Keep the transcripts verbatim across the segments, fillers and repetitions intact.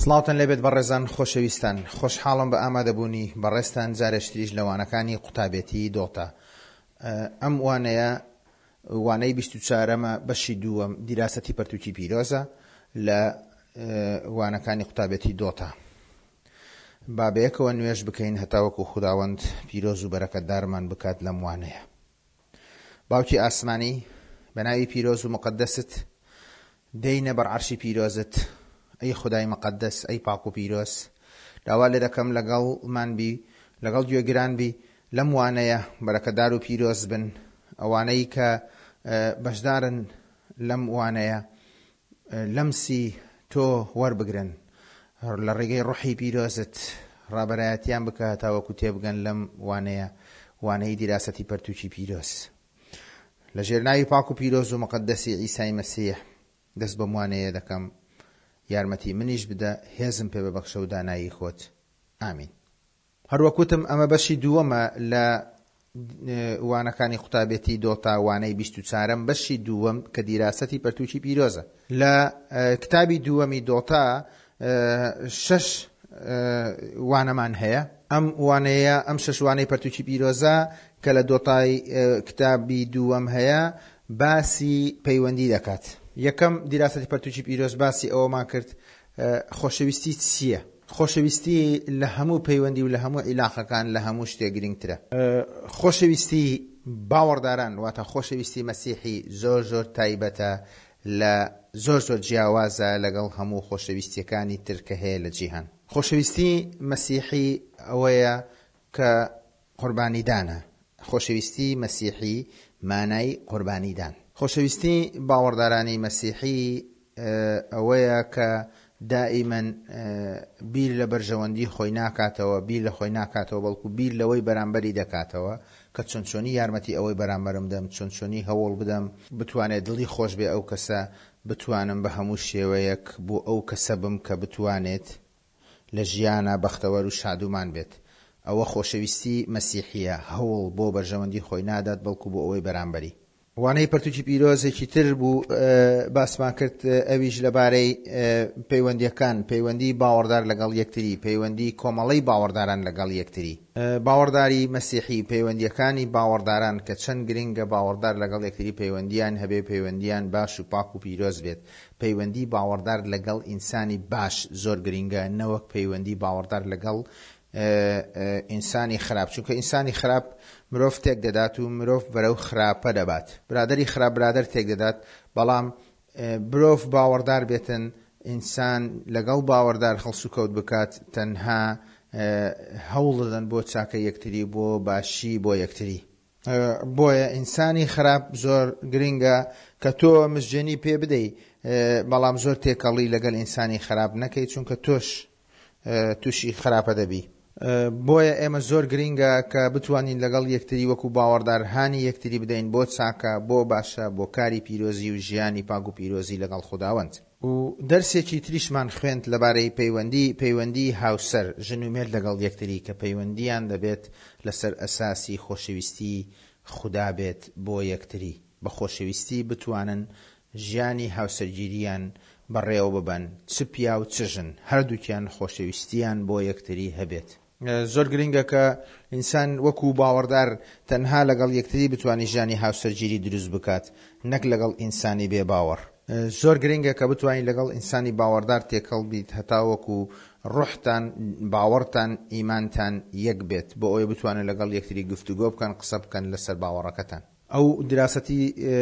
سڵاوتان لێبێت بەڕێزان خۆشەویستان، خۆشحاڵم بە ئامادەبوونی بەڕێستان جارێشتریش لەوانەکانی قوتابەتی دۆتا. ئەم وانەیە وانەی بیست و چوارەمە بەشی دووەم دیراسەتی پەرتووکی پیرۆزە لە وانەکانی قوتابەتی دۆتا. با بەیەکەوە نوێژ بکەین هەتاوەکو خوداوەند پیرۆز و بەرەکەتدارمان بکات لەم وانەیە. باوکی ئاسمانی بە ناوی پیرۆز و مقدست دەینە بەر عەرشی پیرۆزت، ئەی خدای مقدس، ئەی پاک و پیرۆز، داوا لێ دەکەم لەگەڵمان بی، لەگەڵ گوێگران بی، لەم وانەیە بەرەکەتدار و پیرۆز بن. ئەوانەی کە بەشدارن لەم وانەیە لەمسی تۆ وەربگرن، لە ڕێگەی ڕوحی پیرۆزت ڕابەرایەتیان بکە هەتاوەکو تێبگەن لەم وانەیە، وانەی دیراسەتی پەرتووکی پیرۆز. لە ژێرناوی پاک و پیرۆز و مقدسی عیسای مەسیح دەست بەم وانەیە دەکەم، یارمەتی منیش بدە، هێزم پێ ببەخشە و دانایی خۆت. ئامین. هەروەکوتم ئەمە بەشی دووەمە لە وانەکانی قوتابەتی دۆتا، وانەی بیست و چوارەم بەشی دووەم کە دیراسەتی پەرتووکی پیرۆزە. لە کتابی دووەمی دۆتا شەش وانەمان هەیە. ئەم وانەیە ئەم شەش وانەی پەرتووکی پیرۆزە کە لە دۆتای کتابی دووەم هەیە باسی پەیوەندی دەکات. یەکەم دیراسەتی پەرتووکی پیرۆز باسی ئەوەمان کرد خۆشەویستی چییە؟ خۆشەویستی لە هەموو پەیوەندی و لە هەموو عیلاقەکان لە هەموو شتێک گرنگترە. خۆشەویستی باوەڕداران واتە خۆشەویستی مەسیحی زۆر زۆر تایبەتە، لە زۆر زۆر جیاوازە لەگەڵ هەموو خۆشەویستیەکانی تر کە هەیە لە جیهان. خۆشەویستی مەسیحی ئەوەیە کە قوربانیدانە. خۆشەویستی مەسیحی مانای قوربانیدان. خۆشەویستی باوەڕدارانی مەسیحی ئەوەیە کە دائیمەن بیر لە بەرژەوەندی خۆی ناکاتەوە، بیر لە خۆی ناکاتەوە، بەڵکو بیر لەوەی بەرامبەری دەکاتەوە کە چۆن چۆنی یارمەتی ئەوەی بەرامبەرم دەم، چۆن چۆنی هەوڵ بدەم بتوانێت دڵی خۆش بێ ئەو کەسە، بتوانم بە هەموو شێوەیەک بۆ ئەو کەسە بم کە بتوانێت لە ژیانە بەختەوەر و شادومان بێت. ئەوە خۆشەویستی مەسیحیە، هەوڵ بۆ بەرژەوەندی خۆی نادات بەڵکو بۆ ئەوەی بەرامبەری. وانەی پەرتووکی پیرۆزێکی تر بوو باسمان کرد، ئەویش لەبارەی پەیوەندیەکان، پەیوەندی باوەڕدار لەگەڵ یەکتری، پەیوەندی کۆمەڵەی باوەڕداران لەگەڵ یەکتری. باوەڕداری مەسیحی، پەیوەندیەکانی باوەڕداران کە چەند گرنگە باوەڕدار لەگەڵ یەکتری پەیوەندیان هەبێ، پەیوەندیان باش و پاک و پیرۆز بێت. پەیوەندی باوەڕدار لەگەڵ ئینسانی باش زۆر گرنگە، نەوەک پەیوەندی باوەڕدار لەگەڵ ئینسانی خراپ، چونکە ئینسانی خراپ مرۆڤ تێک دەدات و مرۆڤ بەرەو خراپە دەبات. برادری خراپ برادر تێک دەدات، بەڵام مرۆڤ باوەڕدار بێتن، ئینسان لەگەڵ باوەڕدار هەڵس و کەوت بکات، تەنها هەوڵ دەدەن بۆ چاکە یەکتری، بۆ باشی بۆ یەکتری. بۆیە ئینسانی خراپ زۆر گرنگە کە تۆ مژجێنی پێ بدەی، بەڵام زۆر تێکەڵی لەگەڵ ئینسانی خراپ نەکەی، چونکە تۆش تووشی خراپە دەبی. بۆیە ئێمە زۆر گرنگە کە بتوانین لەگەڵ یەکتری وەکو باوەڕدار هانی یەکتری بدەین بۆ چاکە، بۆ باشە، بۆ کاری پیرۆزی و ژیانی پاک و پیرۆزی لەگەڵ خوداوەند. و دەرسێکی تریشمان خوێند لەبارەی پەیوەندی، پەیوەندی هاوسەر، ژن و مێرد لەگەڵ یەکتری، کە پەیوەندیان دەبێت لەسەر ئەساسی خۆشەویستی خوددا بێت بۆ یەکتری، بە خۆشەویستی بتوانن ژیانی هاوسەرگیریان بەڕێوە ببەن، چ پیا و چ ژن، هەردووکیان خۆشەویستیان بۆ یەکتری هەبێت. زۆر گرنگە کە ئینسان وەکو باوەڕدار تەنها لەگەڵ یەکتری بتوانی ژیانی هاوسەرگیری دروست بکات، نەک لەگەڵ ئینسانی بێ باوەڕ. زۆر گرنگە کە بتوانین لەگەڵ ئینسانی باوەڕدار تێکەڵ بیت، هەتا وەکو ڕوحتان، باوەڕتان، ئیمانتان یەک بێت، بۆ ئەوەی بتوانن لەگەڵ یەکتری گفتوگۆ بکەن، قسە بکەن لەسەر باوەڕەکەتان. ئەو دیراسەتی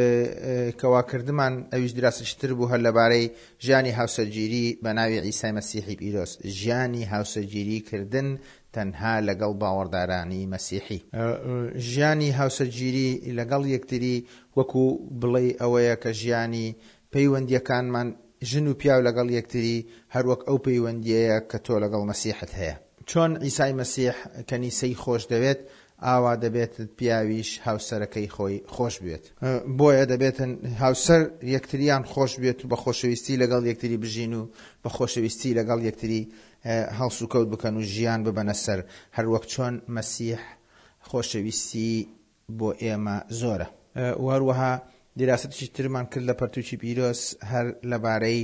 کەواکردمان ئەویش دیراسەتی تر بوو هەر لەبارەی ژیانی هاوسەرگیری بە ناوی عیسای مەسیحی پیرۆز، ژیانی هاوسەرگیری کردن تەنها لەگەڵ باوەڕدارانی مەسیحی. ژیانی هاوسەرگیری لەگەڵ یەکتری وەکو بڵێ ئەوەیە کە ژیانی پەیوەندیەکانمان ژن و پیاو لەگەڵ یەکتری هەروەک ئەو پەیوەندیەیە کە تۆ لەگەڵ مەسیحت هەیە. چۆن عیسای مەسیح کەنیسەی خۆش دەوێت، ئاوا دەبێت پیاویش هاوسەرەکەی خۆی خۆش بێت. بۆیە دەبێتن هاوسەر یەکتریان خۆش بێت و بە خۆشەویستی لەگەڵ یەکتری بژین و بە خۆشەویستی لەگەڵ یەکتری هەڵس و کەوت بکەن و ژیان ببەنە سەر، هەروەک چۆن مەسیح خۆشەویستی بۆ ئێمە زۆرە. و هەروەها دیراسەتیشی ترمان کرد لە پەرتووکی پیرۆز هەر لەبارەی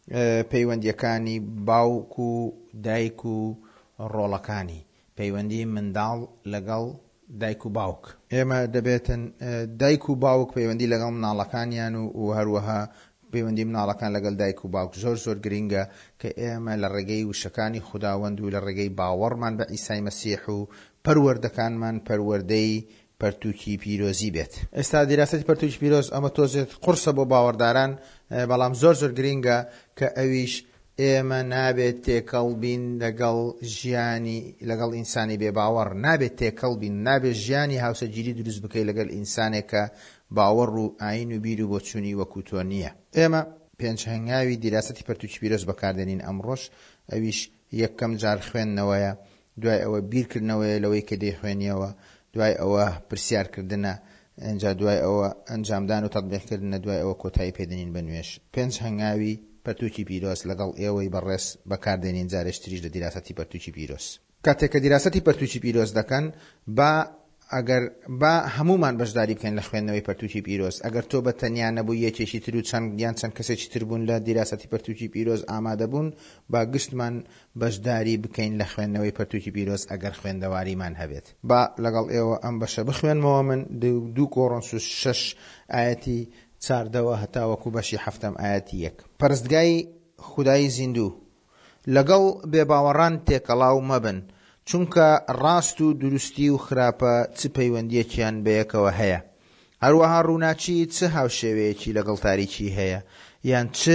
پەیوەندیەکانی باوک و دایک و ڕۆڵەکانی، پەیوەندی منداڵ لەگەڵ دایک و باوک. ئێمە دەبێتن دایک و باوک پەیوەندی لەگەڵ مناڵەکانیان و هەروەها پەیوەندی مناڵەکان لەگەڵ دایک و باوک زۆر زۆر گرنگە کە ئێمە لە ڕێگەی وشەکانی خوداوەند و لە ڕێگەی باوەڕمان بە عیسای مەسیح و پەروەردەکانمان پەروەردەی پەرتووکی پیرۆزی بێت. ئێستا دیراسەتی پەرتووکی پیرۆز ئەمە تۆزێت قورسە بۆ باوەڕداران، بەڵام زۆر زۆر گرنگە کە ئەویش ئێمە نابێت تێکەڵ بین لەگەڵ ژیانی لەگەڵ ئینسانی بێ باوەڕ، نابێت تێکەڵ بین، نابێت ژیانی هاوسەرگیری دروست بکەی لەگەڵ ئینسانێکە باوەڕ و ئاین و بیر و بۆچوونی وەکو تۆ نییە. ئێمە پێنج هەنگاوی دیراسەتی پەرتووکی پیرۆز بەکاردێنین ئەمڕۆژ. ئەویش یەکەم جار خوێندنەوەیە، دوای ئەوە بیرکردنەوەیە لەوەی کە دەیخوێنیەوە، دوای ئەوە پرسیارکردنە، ئەنجا دوای ئەوە ئەنجامدان و تەطبیقکردنە، دوای ئەوە کۆتایی پێدەنین بە نوێژ. پێنج هەنگاوی پەرتووکی پیرۆز لەگەڵ ئێوەی بەڕێز بەکاردێنین جارێش تریش لە دیراسەتی پەرتووکی پیرۆز. کاتێک کە دیراسەتی پەرتووکی پیرۆز دەکەن با ئەگەر با هەمومان بەشداری بکەین لە خوێندنەوەی پەرتووکی پیرۆز. ئەگەر تۆ بە تەنیا نەبوو یەکێکی تر و چەند یان چەند کەسێکی تر بوون لە دیراسەتی پەرتووکی پیرۆز ئامادە بوون، با گشتمان بەشداری بکەین لە خوێندنەوەی پەرتووکی پیرۆز ئەگەر خوێندەواریمان هەبێت. با لەگەڵ ئێوە ئەم بەشە بخوێنمەوە. من دوو کۆڕۆنس و شەش ئایەتی چاردەوە هەتاوەکو بەشی هەفتەم ئایەتی یەک. پەرستگای خودای زیندوو لەگەڵ بێباوەڕان تێکەڵاو مەبن، چونکە ڕاست و دروستی و خراپە چ پەیوەندیەکیان بەیەکەوە هەیە، هەروەها ڕووناچی چ هاوشێوەیەکی لەگەڵ تاریکی هەیە، یان چ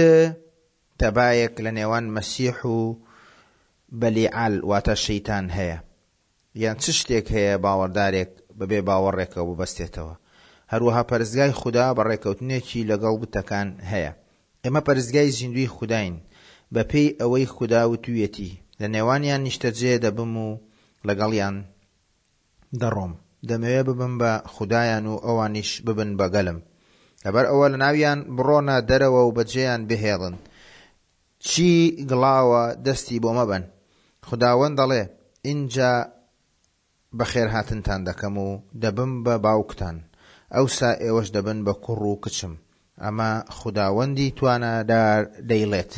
تەبایەک لە نێوان مەسیح و بەلیعال واتە شەیتان هەیە، یان چ شتێک هەیە باوەڕدارێک بەبێ باوەڕێکەوە ببەستێتەوە. هەروەها پەرستگای خوددا بەڕێکەوتنێکی لەگەڵ بتەکان هەیە. ئێمە پەرستگای زیندوی خوداین بە پێی ئەوەی خوددا وتوویەتی، لە نێوانیان نیشتەجێ دەبم و لەگەڵیان دەڕۆم، دەمەوێ ببم بە خودایان و ئەوانیش ببن بەگەلم. لەبەر ئەوە لە ناویان بڕۆنە دەرەوە و بەجێیان بهێڵن، چی گڵاوە دەستی بۆ مەبەن. خوداوەند دەڵێ ئینجا بەخێر هاتنتان دەکەم و دەبم بە باوکتان، ئەوسا ئێوەش دەبن بە کوڕ و کچم. ئەمە خوداوەندی توانەدار دەیڵێت.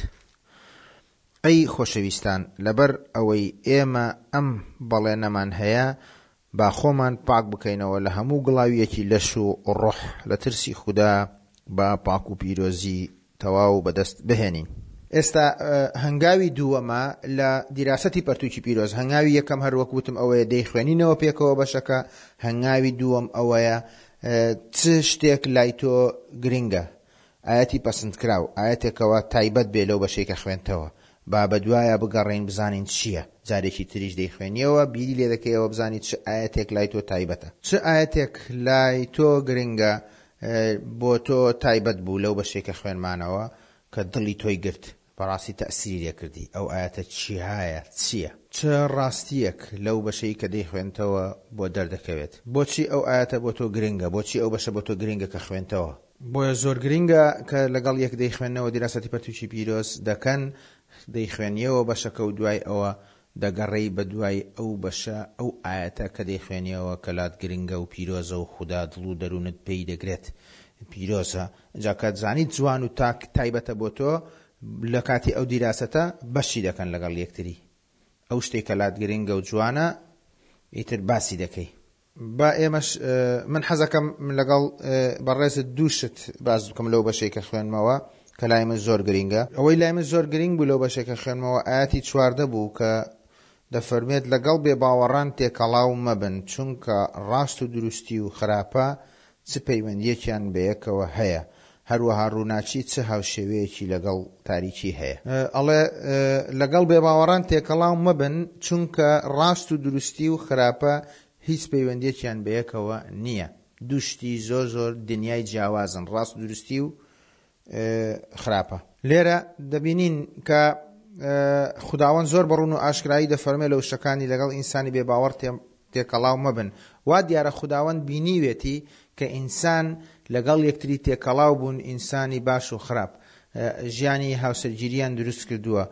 ئەی خۆشەویستان، لەبەر ئەوەی ئێمە ئەم بەڵێنەمان هەیە، با خۆمان پاک بکەینەوە لە هەموو گڵاویەکی لەش و ڕۆح، لە ترسی خوددا با پاک و پیرۆزی تەواو بەدەست بهێنین. ئێستا هەنگاوی دووەمە لە دیراسەتی پەرتووکی پیرۆز. هەنگاوی یەکەم هەروەکوتم ئەوەیە دەیخوێنینەوە پێکەوە بەشەکە. هەنگاوی دووەم ئەوەیە چ شتێک لای تۆ گرنگە، ئاەتی پەسەندکراو، ئاەتێکەوە تایبەت بێ لەو بەشەی کە خوێنتەوە، با بەدوایە بگەڕین بزانین چییە. جارێکی تریش دەیخوێنیەوە بیری لێ دەکەیەوە بزانیت چ ئاەتێک لای تۆ تایبەتە، چ ئاەتێک لای تۆ گرنگە بۆ تۆ تایبەت بوو لەو بەشەی کە خوێنمانەوە کە دڵی تۆی گرت، بەڕاستی تەئسیری لێ کردی. ئەو ئاەتە چی هایە، چییە؟ چ ڕاستیەک لەو بەشەی کە دەیخوێنتەوە بۆ دەردەکەوێت؟ بۆچی ئەو ئاەتە بۆ تۆ گرنگە؟ بۆچی ئەو بەشە بۆ تۆ گرنگە کە خوێنتەوە؟ بۆیە زۆر گرنگە کە لەگەڵ یەک دەیخوێنەوە دیراسەتی پەرتووکی پیرۆز دەکەن، دەیخوێنیەوە بەشەکە و دوای ئەوە دەگەڕێی بە دوای ئەو بەشە ئەو ئاەتە کە دەیخوێنیەوە کە لات گرنگە و پیرۆزە و خوددا دڵ و دەروونت پێی دەگرێت پیرۆزە. جا کە زانیت جوان و تاک تایبەتە بۆ تۆ، لە کاتی ئەو دیراسەتە بەشی دەکەن لەگەڵ یەکتری. ئەو شتێک کە لات گرنگە و جوانە ئیتر باسی دەکەی. با ئێمەش من حەزەکەم لەگەڵ بەڕێزت دووشت باز بکەم لەو بەشەی کە خوێنمەوە کە لای من زۆر گرنگە. ئەوەی لای من زۆر گرنگ بوو لەو بەشەی کە خوێنمەوە ئاەتی چواردە بوو کە دەفەرمێت لەگەڵ بێ باوەڕان تێکەڵاو مەبن، چونکە ڕاست و دروستی و خراپە چ پەیوەندیەکیان بەیەکەوە هەیە، هەروەها ڕووناچی چه هاوشێوەیەکی لەگەڵ تاریکی هەیە. ئەڵێ لەگەڵ بێ باوەڕان تێکەڵاو مەبن، چونکە ڕاست و دروستی و خراپە هیچ پەیوەندیەکیان بەیەکەوە نییە. دووشتی زۆر زۆر دنیای جیاوازن، ڕاست و دروستی و خراپە. لێرە دەبینین کە خوداوەند زۆر بەڕوون و ئاشکرایی دەفەرمێ لەو شتەکانی لەگەڵ ئینسانی بێ باوەڕ تێکەڵاو مەبن. وا دیارە خوداوەند بینیوێتی کە ئینسان لەگەڵ یەکتری تێکەڵاو بوون، ئینسانی باش و خراپ، ژیانی هاوسەرگیریان دروست کردووە،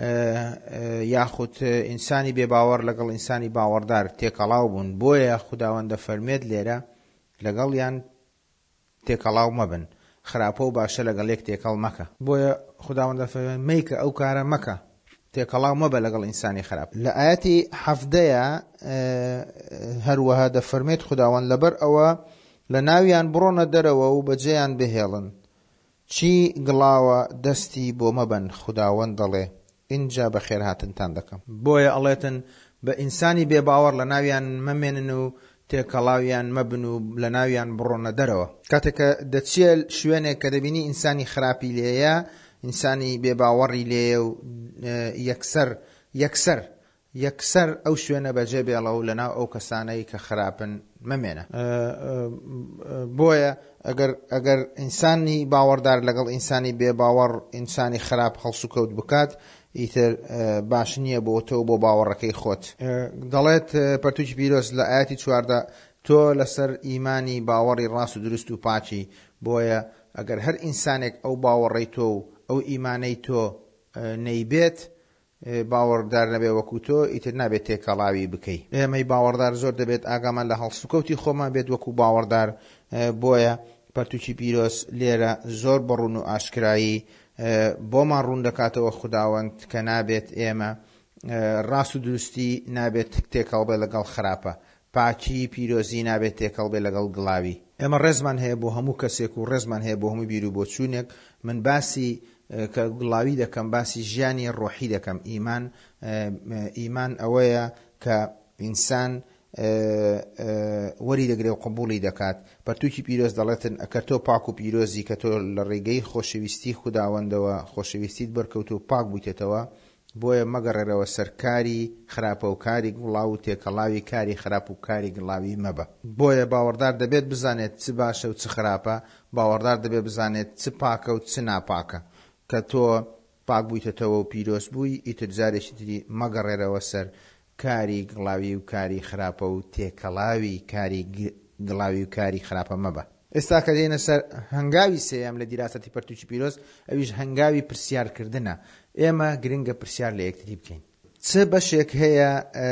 یاخود ئینسانی بێ باوەڕ لەگەڵ ئینسانی باوەڕدار تێکەڵاو بوون. بۆیە خوداوەند دەفەرمێت لێرە لەگەڵیان تێکەڵاو مەبن، خراپە و باشە لەگەڵ یەک تێکەڵ مەکە. بۆیە خوداوەندە فەرمێ مەیکە ئەو کارە مەکە، تێکەڵاو مەبە لەگەڵ ئینسانی خراپ. لە ئاەتی حەفدەیە هەروەها دەفەرمێت خوداوەند لەبەر ئەوە لە ناویان بڕۆنە دەرەوە و بەجێیان بهێڵن، چی گڵاوە دەستی بۆ مەبەن. خوداوەند دەڵێ اینجا بە خێر هاتنتان دەکەم. بۆیە ئەڵێتن بە ئینسانی بێباوەڕ لە ناویان مەمێنن و تێکەڵاویان مەبن و لە ناویان بڕۆنە دەرەوە. کاتێکە دەچێت شوێنێک کە دەبینی ئینسانی خراپی لێیە، ئینسانی بێباوەڕی لێیە و یەکسەر یەکسەر یەکسەر ئەو شوێنە بەجێ بێڵە و لەناو ئەو کەسانەی کە خراپن مەمێنە. بۆیە ئەگەر ئەگەر ئینسانی باوەڕدار لەگەڵ ئینسانی بێباوەڕ ئینسانی خراپ هەڵسوکەوت بکات، ئیتر باش نییە بۆ تۆ بۆ باوەڕەکەی خۆت. دەڵێت پەرتووکی پیرۆز لە ئاەتی چواردە تۆ لەسەر ئیمانی باوەڕی ڕاست و دروست و پاچی. بۆیە ئەگەر هەر ئینسانێک ئەو باوەڕی تۆ و ئەو ئیمانەی تۆ نەیبێت، باوەڕدار نەبێ وەکو تۆ، ئیتر نابێت تێکەڵاوی بکەی. ئێمەی باوەڕدار زۆر دەبێت ئاگامان لە هەڵسوکەوتی خۆمان بێت وەکو باوەڕدار. بۆیە پەرتووکی پیرۆز لێرە زۆر بەڕوون و ئاشکرایی بۆمان ڕوون دەکاتەوە خوداوەند کە نابێت ئێمە ڕاست و دروستی نابێت تێکەڵ بێ لەگەڵ خراپە، پاچی پیرۆزی نابێت تێکەڵ بێ لەگەڵ گڵاوی. ئێمە ڕێزمان هەیە بۆ هەموو کەسێک و ڕێزمان هەیە بۆ هەموو بیر و بۆچوونێک. من باسی کە گڵاوی دەکەم، باسی ژیانی ڕۆحی دەکەم. ئیمان ئیمان ئەوەیە کە ئینسان وەری دەگرێ و قبوڵی دەکات. پەرتووکی پیرۆز دەڵێتن ئەکە تۆ پاک و پیرۆزی کە تۆ لە ڕێگەی خۆشەویستی خوداوەندەوە خۆشەویستیت بەرکەوت و پاک بوویتێتەوە، بۆیە مەگەڕێرەوە سەر کاری خراپە و کاری گڵاو و تێکەڵاوی کاری خراپ و کاری گڵاوی مەبە. بۆیە باوەڕدار دەبێت بزانێت چ باشە و چ خراپە، باوەڕدار دەبێت بزانێت چ پاکە و چ ناپاکە. کە تۆ پاک بوویتەوە و پیرۆز بووی، ئیتر جارێکی تری مەگەڕێرەوە سەر کاری گڵاوی و کاری خراپە و تێکەڵاوی کاری گڵاوی و کاری خراپە مەبە. ئێستا کە دێنە سەر هەنگاوی سێیەم لە دیراسەتی پەرتووکی پیرۆز، ئەویش هەنگاوی پرسیارکردنە. ئێمە گرنگە پرسیار لە یەکتری بکەین. چ بەشێک هەیە،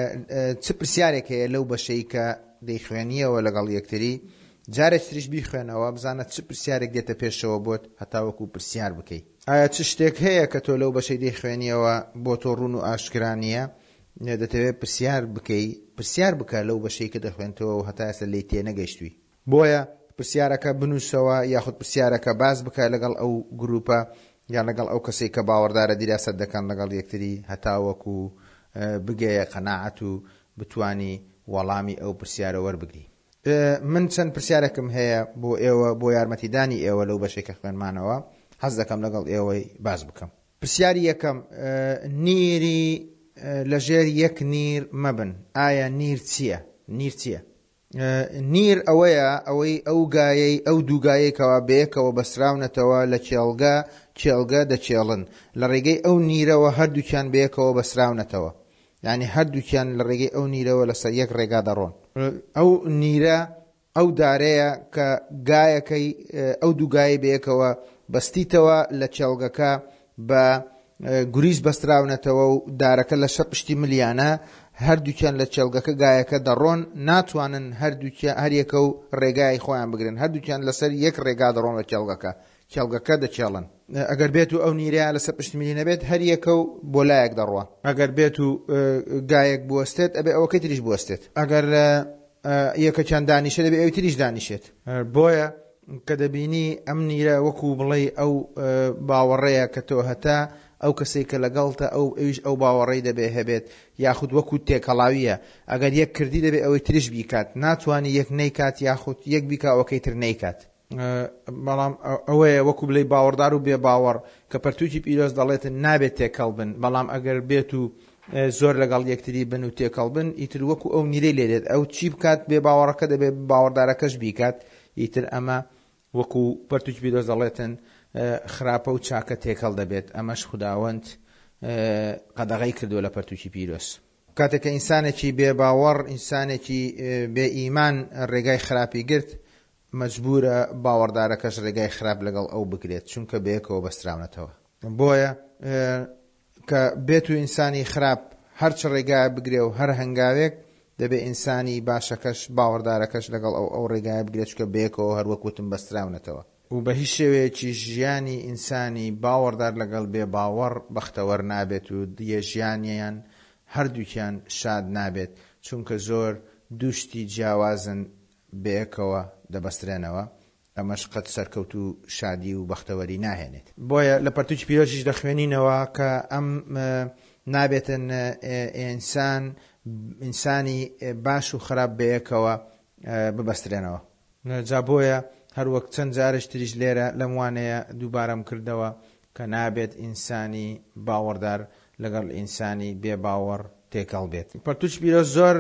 چ پرسیارێک هەیە لەو بەشەی کە دەیخوێنیەوە لەگەڵ یەکتری، جارێک تریش بیخوێنەوە بزانە چ پرسیارێک دێتە پێشەوە بۆت هەتاوەکو پرسیار بکەیت. ئایا چ شتێک هەیە کە تۆ لەو بەشەی دەیخوێنیەوە بۆ تۆ ڕوون و ئاشکرانیە، دەتەوێت پرسیار بکەی، پرسیار بکە لەو بەشەی کە دەخوێنتەوە و هەتا ئێستا لێی تێنەگەیشتووی. بۆیە پرسیارەکە بنووسەوە یاخود پرسیارەکە باز بکە لەگەڵ ئەو گروپە یان لەگەڵ ئەو کەسێک کە باوەڕدارە دیراسەت دەکەن لەگەڵ یەکتری، هەتاوەکو بگەیە قەناعەت و بتوانی وەڵامی ئەو پرسیارە وەربگری. من چەند پرسیارێکم هەیە بۆ ئێوە بۆ یارمەتیدانی ئێوە لەو بەشێک کە خوێنمانەوە، حەز دەکەم لەگەڵ ئێوەی باز بکەم. پرسیاری یەکەم، نیری لەژێر یەک نیر مەبن. ئایا نیر چییە؟ نیر چییە؟ نیر ئەوەیە ئەوەی ئەو گایەی ئەو دووگایەکەوە بەیەکەوە بەسراونەتەوە لە کێڵگە کێڵگە دەچێڵن، لە ڕێگەی ئەو نیرەوە هەردووکیان بەیەکەوە بەسراونەتەوە، یعنی هەردووکیان لە ڕێگەی ئەو نیرەوە لەسەر یەک ڕێگا دەڕۆن. ئەو نیرە ئەو دارەیە کە گایەکەی ئەو دووگایە بەیەکەوە بەستیتەوە لە کێڵگەکە بە گوریز بەستراونەتەوە و دارەکە لە شەر پشتی ملیانە، هەردووکیان لە چێڵگەکە گایەکە دەڕۆن، ناتوانن هەردووکیان هەریەکە و ڕێگای خۆیان بگرن، هەردووکیان لەسەر یەک ڕێگا دەڕۆن لە کێڵگەکە، کێڵگەکە دەچێڵن. ئەگەر بێت و ئەو نیرەیە لەسەر پشتی ملی نەبێت، هەریەکە و بۆ لایەک دەڕوە. ئەگەر بێت و گایەک بوەستێت، ئەبێ ئەوەکەی تریش بوەستێت. ئەگەر یەکەکیان دانیشە، دەبێت ئەوی تریش دانیشێت. بۆیە کە دەبینی ئەم نیرە وەکو بڵێ ئەو باوەڕەیە کە تۆ هەتا ئەو کەسێک کە لەگەڵتە ئەو ئەویش ئەو باوەڕەی دەبێ هەبێت، یاخود وەکو تێکەڵاویە. ئەگەر یەک کردی دەبێ ئەوەی تریش بیکات، ناتوانانی یەک نەیکات یاخود یەک بیکا ئەوەکەی تر نەیکات. بەڵام ئەوەیە وەکو بڵێ باوەڕدار و بێ باوەڕ کە پەرتووکی پیرۆز دەڵێتن نابێت تێکەڵ بن، بەڵام ئەگەر بێت و زۆر لەگەڵ یەکتری بن و تێکەڵ بن، ئیتر وەکو ئەو نیرەی لێدێت، ئەو چی بکات بێ باوەڕەکە دەبێت باوەڕدارەکەش بیکات. ئیتر ئەمە وەکو پەرتووکی پیرۆز دەڵێتن خراپە و چاکە تێکەڵ دەبێت. ئەمەش خوداوەند قەدەغەی کردووە لە پەرتووکی پیرۆز. کاتێککە ئینسانێکی بێ باوەڕ، ئینسانێکی بێ ئیمان ڕێگای خراپی گرت، مەجبورە باوەڕدارەکەش ڕێگای خراپ لەگەڵ ئەو بگرێت، چونکە بەیەکەوە بەستراونەتەوە. بۆیە کە بێت و ئینسانی خراپ هەرچ ڕێگای بگرێ و هەر هەنگاوێک، دەبێ ئینسانی باشەکەش باوەڕدارەکەش لەگەڵ ئەو ئەو ڕێگای بگرێت، چونکە بەیەکەوە هەروەکوتم بەستراونەتەوە. و بە هیچ شێوەیەکی ژیانی ئینسانی باوەڕدار لەگەڵ بێ باوەڕ بەختەوەر نابێت و دیە ژیانیان هەردووکیان شاد نابێت، چونکە زۆر دووشتی جیاوازن بەیەکەوە دەبەسترێنەوە، ئەمەش قەت سەرکەوت و شادی و بەختەوەری ناهێنێت. بۆیە لە پەرتووکی پیرۆزیش دەخوێنینەوە کە ئەم نابێتن ئینسان ئینسانی باش و خراپ بەیەکەوە ببەسترێنەوە. جا بۆیە هەروەک چەند جارش تریش لێرە لەم وانەیە دووبارەم کردەوە کە نابێت ئینسانی باوەڕدار لەگەڵ ئینسانی بێ باوەڕ تێکەڵ بێت. پەرتووکی پیرۆز زۆر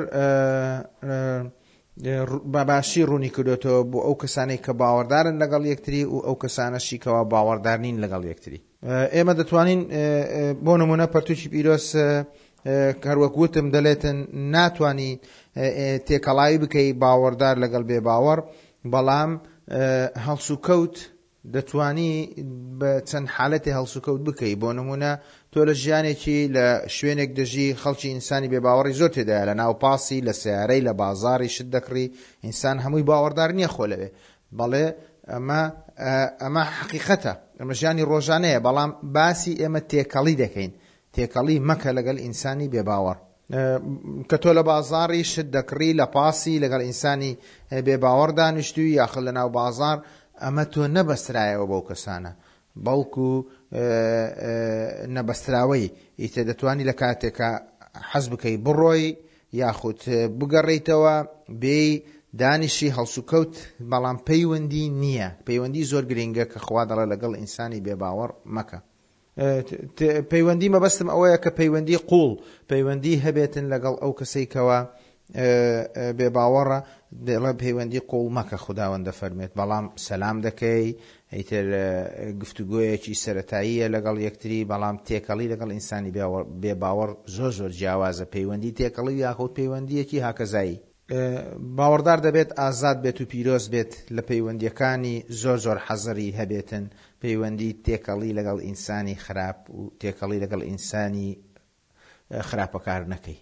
بەباشی ڕوونی کردوێتەوە بۆ ئەو کەسانەی کە باوەڕدارن لەگەڵ یەکتری و ئەو کەسانەشی کەوا باوەڕدار نین لەگەڵ یەکتری. ئێمە دەتوانین بۆ نمونە پەرتووکی پیرۆز هەروەک وتم دەڵێتن ناتوانی تێکەڵاوی بکەی باوەڕدار لەگەڵ بێ باوەڕ، بەڵام هەڵس و کەوت دەتوانی بە چەند حالەتی هەڵس و کەوت بکەی. بۆ نمونە تۆ لە ژیانێکی لە شوێنێک دەژی خەڵکی ئینسانی بێ باوەڕی زۆر تێدایە، لە ناو پاسی، لە سیارەی، لە بازاڕی شت دەکڕی، ئینسان هەمووی باوەڕدار نییە خۆ لەوێ. بەڵێ ئەمە ئەمە حەقیقەتە، ئەمە ژیانی ڕۆژانەیە، بەڵام باسی ئێمە تێکەڵی دەکەین. تێکەڵی مەکە لەگەڵ ئینسانی بێ باوەڕ. کە تۆ لە بازاڕی شت دەکڕی، لە پاسی لەگەڵ ئینسانی بێ باوەڕ دانیشتووی یاخل لە ناو بازاڕ، ئەمە تۆ نەبەسترایەوە بەو کەسانە، بەڵکو نەبەستراوەی ئیتر دەتوانی لە کاتێکە حەز بکەی بڕۆی یاخود بگەڕیتەوە بێی دانیشی هەڵس و کەوت، بەڵام پەیوەندی نییە. پەیوەندی زۆر گرنگە کە خوا دەڵێ لەگەڵ ئینسانی بێ باوەڕ مەکە. پەیوەندی مەبەستم ئەوەیە کە پەیوەندی قوڵ پەیوەندی هەبێتن لەگەڵ ئەو کەسەی کەوە بێ باوەڕە، دەڵێ پەیوەندی قوڵ مەکە خوداوەندە فەرمێت، بەڵام سەلام دەکەی، ئیتر گفتوگۆیەکی سەرەتاییە لەگەڵ یەکتری، بەڵام تێکەڵی لەگەڵ ئینسانی بێ باوەڕ زۆر زۆر جیاوازە. پەیوەندی تێکەڵی یاخود پەیوەندیەکی هاکەزایی. باوەڕدار دەبێت ئازاد بێت و پیرۆز بێت لە پەیوەندیەکانی زۆر زۆر حەزری هەبێتن، پەیوەندی تێکەڵی لەگەڵ ئینسانی خراپ و تێکەڵی لەگەڵ ئینسانی خراپەکار نەکەی.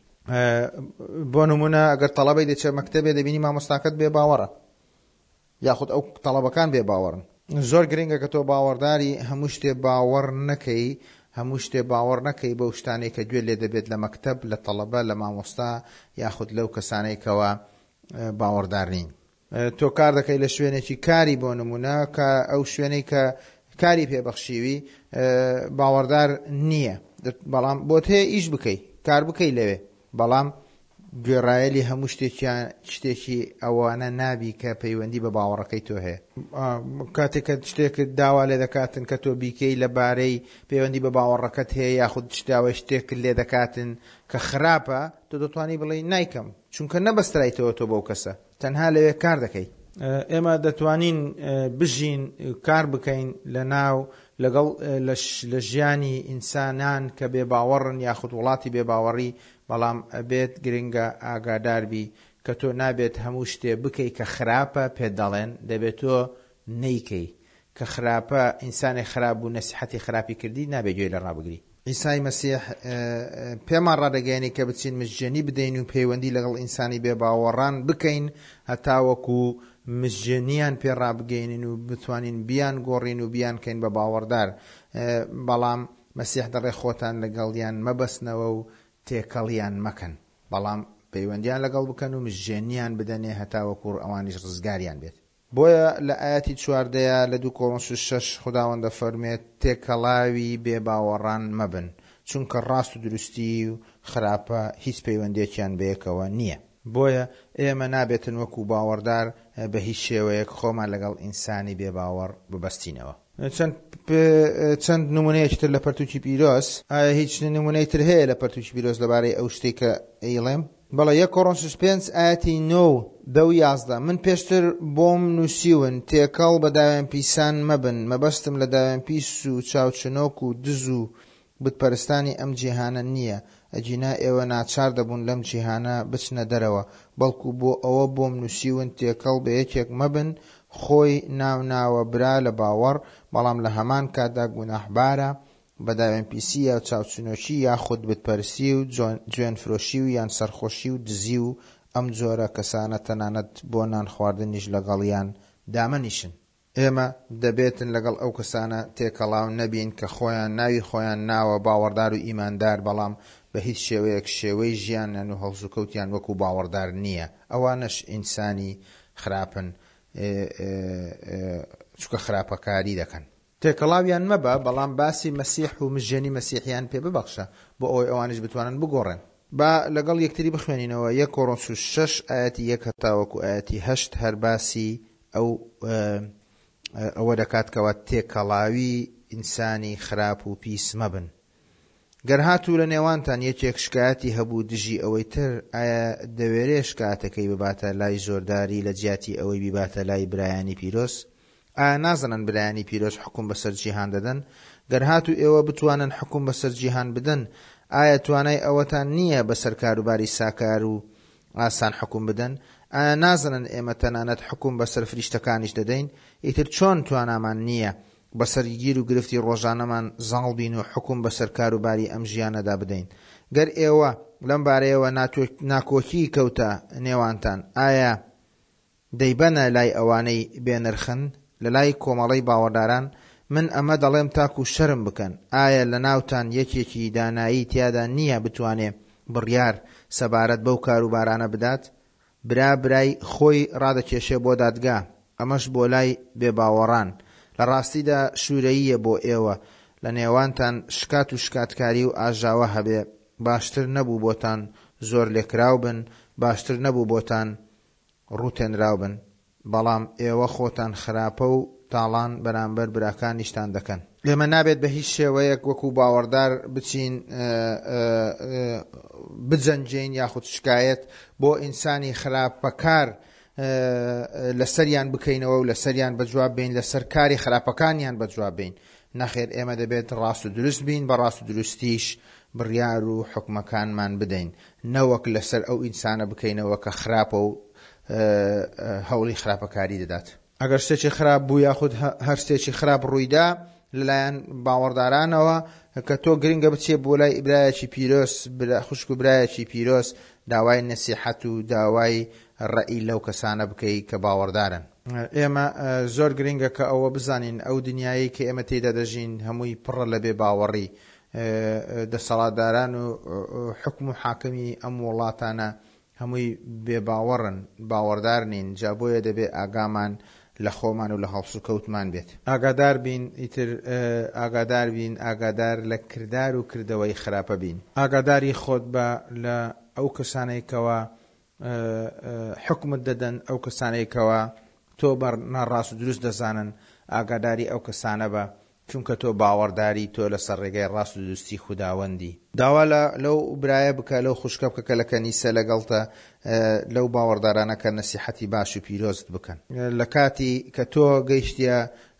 بۆ نمونە ئەگەر تەڵەبەی دەچێت مەکتەبێ دەبینی مامۆستاکەت بێ باوەڕە یاخود ئەو تەڵەبەکان بێ باوەڕن. زۆر گرنگە کە تۆ باوەڕداری هەموو شتێ باوەڕ نەکەی، هەموو شتێ باوەڕ نەکەی بەو شتانەی کە گوێ لێ دەبێت لە مەکتەب، لە تەڵەبە، لە مامۆستا یاخود لەو کەسانەی کەوە باوەڕدار نین. تۆ کار دەکەی لە شوێنێکی کاری، بۆ نمونە کە ئەو شوێنەی کە کاری پێبەخشیوی باوەڕدار نییە، بەڵام بۆت هەیە ئیش بکەی، کار بکەی لەوێ، بەڵام گوێڕایەلی هەموو شتێکی ئەوانە نابی کە پەیوەندی بە باوەڕەکەی تۆ هەیە. کاتێککە شتێکت داوا لێ دەکاتن کە تۆ بیکەی لەبارەی پەیوەندی بە باوەڕەکەت هەیە یاخود شتاوە شتێکت لێ دەکاتن کە خراپە، تۆ دەتوانی بڵێ نایکەم، چونکە نەبەسترایتەوە تۆ بەو کەسە، تەنها لەوێ کار دەکەی. ئێمە دەتوانین بژین کار بکەین لە ناو لەگەڵ لە ژیانی ئینسانان کە بێ باوەڕن یاخود وڵاتی بێ باوەڕی، بەڵام ئەبێت گرنگە ئاگاداربی کە تۆ نابێت هەموو شتێ بکەی کە خراپە پێ دەڵێن، دەبێت تۆ نەیکەی کە خراپە. ئینسانی خراپ بوو نەسیحەتی خراپی کردی نابێت گوێی لە ڕابگری. عیسای مەسیح پێمان ڕادەگەیەنی کە بچین مژجێنی بدەین و پەیوەندی لەگەڵ ئینسانی بێ باوەڕان بکەین هەتاوەکو مژجێنیان پێ ڕابگەینن و بتوانین بیان گۆڕین و بیان کەین بە باوەڕدار. بەڵام مەسیح دەڕێ خۆتان لەگەڵیان مەبەستنەوە و تێکەڵیان مەکەن، بەڵام پەیوەندیان لەگەڵ بکەن و مژجێنیان بدەنێ هەتاوەکو ئەوانیش ڕزگاریان بێت. بۆیە لە ئاەتی چواردەیە لە دوو کۆڕینتۆس شەش خوداوەندە فەرمێت تێکەڵاوی بێ باوەڕان مەبن، چونکە ڕاست و دروستی و خراپە هیچ پەیوەندێکیان بەیەکەوە نییە. بۆیە ئێمە نابێتن وەکو باوەڕدار بە هیچ شێوەیەک خۆمان لەگەڵ ئینسانی بێ باوەڕ ببەستینەوە. چەند نمونەیەکی تر لە پەرتووکی پیرۆز. ئایا هیچ نمونەی تر هەیە لە پەرتووکی پیرۆز لەبارەی ئەو شتێک کە ئەیڵێم؟ بەڵێ یەک کۆڕینتۆس پێنج ئاەتی نۆ دە و یازدە من پێشتر بۆم نووسیون تێکەڵ بە داوێن پیسان مەبن، مەبەستم لە داوێن پیس و چاوچنۆک و دز و بتپەرستانی ئەم جیهانە نییە، ئەجینا ئێوە ناچار دەبوون لەم جیهانە بچنە دەرەوە، بەڵکو بۆ ئەوە بۆم نووسیون تێکەڵ بە یەکێک مەبن، خۆی ناو ناوە برا لە باوەڕ، بەڵام لە هەمان کاتدا گوناحبارە بە داوێن پیسی یا چاوچنۆکی یاخود بتپەرستی و جوێنفرۆشی و یان سەرخۆشی و دزی و ئەم جۆرە کەسانە تەنانەت بۆ نان خواردنیش لەگەڵیان دامەنیشن. ئێمە دەبێتن لەگەڵ ئەو کەسانە تێکەڵاو نەبین کە خۆیان ناوی خۆیان ناوە باوەڕدار و ئیماندار بەڵام بە هیچ شێوەیەک شێوەی ژیانیان و هەڵسوکەوتیان وەکو باوەڕدار نییە. ئەوانەش ئینسانی خراپن چکە خراپەکاری دەکەن. تێکەڵاویان مەبە بەڵام باسی مەسیح و مژێنی مەسیحیان پێ ببەخشە بۆ ئەوەی ئەوانش بتوانن بگۆڕن. با لەگەڵ یەکتری بخوێنینەوە یەک کۆڕینتوس شەش ئاەتی یەک هەتا وەکو ئاەتی هەشت هەر باسی ئەو ئەوە دەکات کەوە تێکەڵاوی ئینسانی خراپ و پیس مەبن. گەر هاتوو لە نێوانتان یەکێک شکایەتی هەبوو دژی ئەوەی تر ئایا دەوێرێ شکایەتەکەی بباتە لای زۆرداری لە جیاتی ئەوەی بیباتە لای برایانی پیرۆز؟ ئایا نازانن برایانی پیرۆز حکوم بەسەر جیهان دەدەن؟ گەر هاتوو ئێوە بتوانن حکوم بەسەر جیهان بدەن ئایا توانای ئەوەتان نییە بەسەر کاروباری ساکار و ئاسان حکوم بدەن؟ ئایا نازانن ئێمە تەنانەت حکوم بەسەر فریشتەکانیش دەدەین؟ ئیتر چۆن توانامان نییە بەسەر گیر و گرفتی ڕۆژانەمان زاڵ بین و حکوم بەسەر کاروباری ئەم ژیانەدا بدەین؟ گەر ئێوە لەم بارەیەوە ناکۆکی کەوتە نێوانتان ئایا دەیبەنە لای ئەوانەی بێنرخن لە لای کۆمەڵەی باوەڕداران؟ من ئەمە دەڵێم تاکو شەرم بکەن. ئایا لە ناوتان یەکێکی دانایی تیادا نییە بتوانێ بڕیار سەبارەت بەو کاروبارانە بدات؟ برا برای خۆی ڕادەکێشێ بۆ دادگا، ئەمەش بۆ لای بێباوەڕان. لە ڕاستیدا شوورەییە بۆ ئێوە لە نێوانتان شکات و شکاتکاری و ئاژاوە هەبێ. باشتر نەبوو بۆتان زۆر لێکراو بن، باشتر نەبوو بۆتان ڕوتێنراو بن، بەڵام ئێوە خۆتان خراپە و تاڵان بەرامبەر براکانیشتان دەکەن. ئێمە نابێت بە هیچ شێوەیەک وەکو باوەڕدار بچین بجەنجین یاخود شکایەت بۆ ئینسانی خراپەکار لەسەریان بکەینەوە و لەسەریان بەجواب بین، لەسەر کاری خراپەکانیان بەجواب بین. نەخێر، ئێمە دەبێت ڕاست و دروست بین، بە ڕاست و دروستیش بڕیار و حکومەکانمان بدەین، نەوەک لەسەر ئەو ئینسانە بکەینەوە کە خراپە و هەوڵی خراپەکاری دەدات. ئەگەر شتێکی خراپ بوو یاخود هەر شتێکی خراپ ڕوویدا لەلایەن باوەڕدارانەوە کە تۆ گرنگە بچێ بۆ لای برایەکی پیرۆز، خوشک و برایەکی پیرۆز، داوای نەسیحەت و داوای ڕەئی لەو کەسانە بکەی کە باوەڕدارن. ئێمە زۆر گرنگە کە ئەوە بزانین ئەو دنیایی کە ئێمە تێدا دەژین هەمووی پڕە لە بێ باوەڕی. دەسەڵاتداران و حکم و حاکمی ئەم وڵاتانە هەمووی بێ باوەڕن، باوەڕدار نین. جا بۆیە دەبێ ئاگامان لە خۆمان و لە هەڵسوکەوتمان بێت. ئاگادار بین، ئیتر ئاگادار بین، ئاگادار لە کردار و کردەوەی خراپە بین. ئاگاداری خۆت بە لە ئەو کەسانێکەوە حکمت دەدەن، ئەو کەسانێکەوە تۆ بەر ناڕاست و دروست دەزانن، ئاگاداری ئەو کەسانە بە، چونکە تۆ باوەڕداری تۆ لەسەر ڕێگەی ڕاست و دروستی خوداوەندی. داوا لەو برایە بکە، لەو خوشکە بکە کە لە کەنیسە لەگەڵتە، لەو باوەڕدارانە کە نەسیحەتی باش و پیرۆزت بکەن. لە کاتی کە تۆ گەیشتیە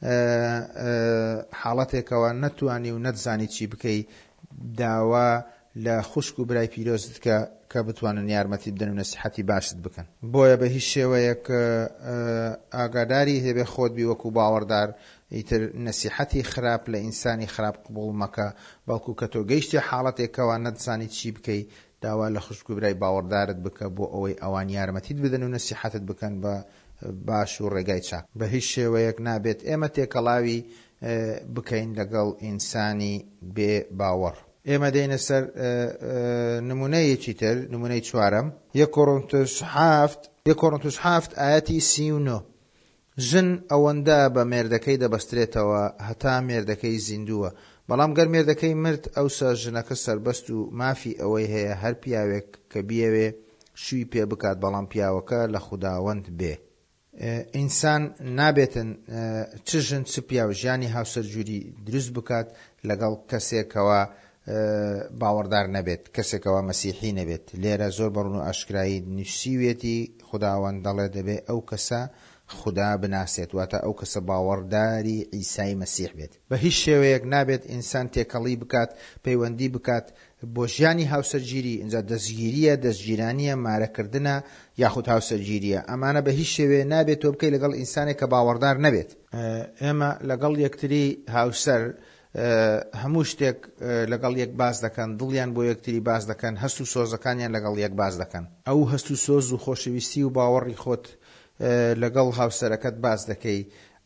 حاڵەتێکەوە نەتوانی و نەتزانی چی بکەی، داوا لە خوشک و برای پیرۆزت کە کە بتوانن یارمەتی بدەن و نەسیحەتی باشت بکەن. بۆیە بە هیچ شێوەیەک ئاگاداری هەبێ خۆت بی وەکو باوەڕدار، ئیتر نەسیحەتی خراپ لە ئینسانی خراپ قبوڵ مەکە، بەڵکو کە تۆ گەیشتی حاڵەتێکەوە نەتزانی چی بکەی، داوا لە خوشک و برای باوەڕدارت بکە بۆ ئەوەی ئەوان یارمەتیت بدەن و نەسیحەتت بکەن بە باش و ڕێگای چاک. بە هیچ شێوەیەک نابێت ئێمە تێکەڵاوی بکەین لەگەڵ ئینسانی بێ باوەڕ. ئێمە دێنە سەر نمونەیەکی تر، نمونەی چوارەم، یەک کۆڕینتوس هەفت ئاەتی سی و نۆ. ژن ئەوەندە بە مێردەکەی دەبەسترێتەوە هەتا مێردەکەی زیندووە، بەڵام گەر مێردەکەی مرد ئەوسا ژنەکە سەربەست و مافی ئەوەی هەیە هەر پیاوێک کە بیەوێ شووی پێ بکات، بەڵام پیاوەکە لە خوداوەند بێ. ئینسان نابێتن چ ژن چ پیاو ژیانی هاوسەرجووری دروست بکات لەگەڵ کەسێکەوە باوەڕدار نەبێت، کەسێکەوە مەسیحی نەبێت. لێرە زۆر بەڕون و ئاشکرایی نووسیوێتی خوداوەند دەڵێ دەبێ ئەو کەسە خدا بناسێت، واتە ئەو کەسە باوەڕداری عیسای مەسیح بێت. بە هیچ شێوەیەک نابێت ئینسان تێکەڵی بکات، پەیوەندی بکات بۆ ژیانی هاوسەرگیری. اینجا دەستگیریە، دەستگیرانیە، مارەکردنە یاخود هاوسەرگیریە. ئەمانە بە هیچ شێوەیە نابێت تۆ بکەی لەگەڵ ئینسانێک کە باوەڕدار نەبێت. ئێمە لەگەڵ یەکتری هاوسەر هەموو شتێک لەگەڵ یەک باز دەکەن، دڵیان بۆ یەکتری باز دەکەن، هەست و سۆزەکانیان لەگەڵ یەک باز دەکەن. ئەو هەست و سۆز و خۆشەویستی و باوەڕی خۆت لەگەڵ هاوسەرەکەت باز دەکەی،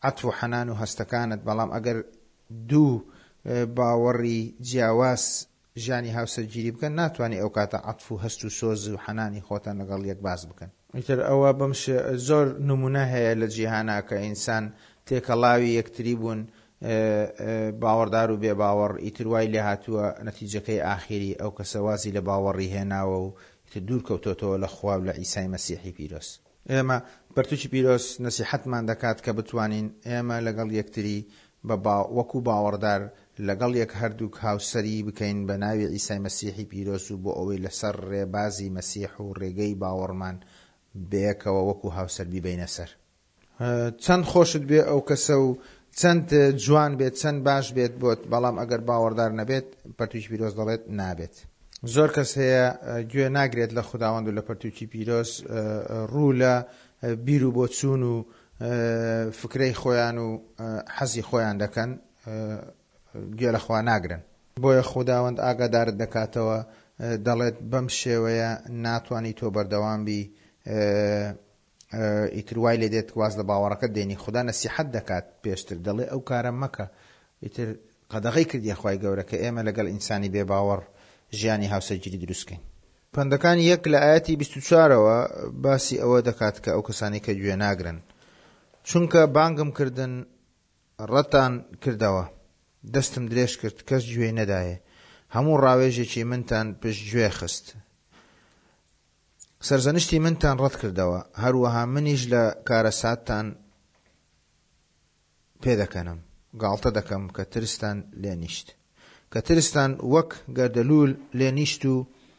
عەتف و حەنان و هەستەکانت، بەڵام ئەگەر دوو باوەڕی جیاواز ژیانی هاوسەرگیری بکەن ناتوانانی ئەو کاتە عەتف و هەست و سۆز و حەنانی خۆتان لەگەڵ یەک باس بکەن. ئیتر ئەوە بەم زۆر نمونە هەیە لە جیهانە کە ئینسان تێکەڵاوی یەکتری بوون، باوەڕدار و بێ باوەڕ، ئیتر وای لێ هاتووە نەتیجەکەی ئاخری ئەو کەسە وازی لە باوەڕی هێناوە و ئیتر دوور کەوتۆتەوە لە خوا و لە عیسای مەسیحی پیرۆز. ئێمە پەرتووکی پیرۆز نەسیحەتمان دەکات کە بتوانین ئێمە لەگەڵ یەکتری وەکو باوەڕدار لەگەڵ یەک هەردووک هاوسەری بکەین بە ناوی عیسای مەسیحی پیرۆز و بۆ ئەوەی لەسەر ڕێبازی مەسیح و ڕێگەی باوەڕمان بەیەکەوە وەکو هاوسەر بیبەینە سەر. چەند خۆشت بێ ئەو کەسە و چەند جوان بێت چەند باش بێت بۆت، بەڵام ئەگەر باوەڕدار نەبێت پەرتووکی پیرۆز دەڵێت نابێت. زۆر کەس هەیە گوێ ناگرێت لە خوداوەند و لە پەرتووکی پیرۆز، ڕوو لە بیر و بۆچوون و فکرەی خۆیان و حەزی خۆیان دەکەن، گوێ لە خوا ناگرن. بۆیە خوداوەند ئاگادارت دەکاتەوە، دەڵێت بەم شێوەیە ناتوانانی تۆ بەردەوام بی، ئیتر وای لێ دێت واز لە باوەڕەکەت دێنی. خوددا نەسیحەت دەکات پێشتر، دەڵێ ئەو کارە مەکە. ئیتر قەدەغەی کردیە خوای گەورە کە ئێمە لەگەڵ ئینسانی بێ باوەڕ ژیانی هاوسەرگیری دروستکەین. پەندەکانی یەک لە ئاەتی بیست و چوارەوە باسی ئەوە دەکات کە ئەو کەسانی کە گوێ ناگرن، چونکە بانگم کردن ڕەتان کردەوە، دەستم درێژ کرد کەس گوێی نەدایە، هەموو ڕاوێژێکی منتان پشت گوێ خست، سەرزەنشتی منتان ڕەت کردەوە، هەروەها منیش لە کارەساتتان پێدەکەنم، گاڵتە دەکەم کە ترستان لێ نیشت، کە ترستان وەک گەردەلوول لێ نیشت و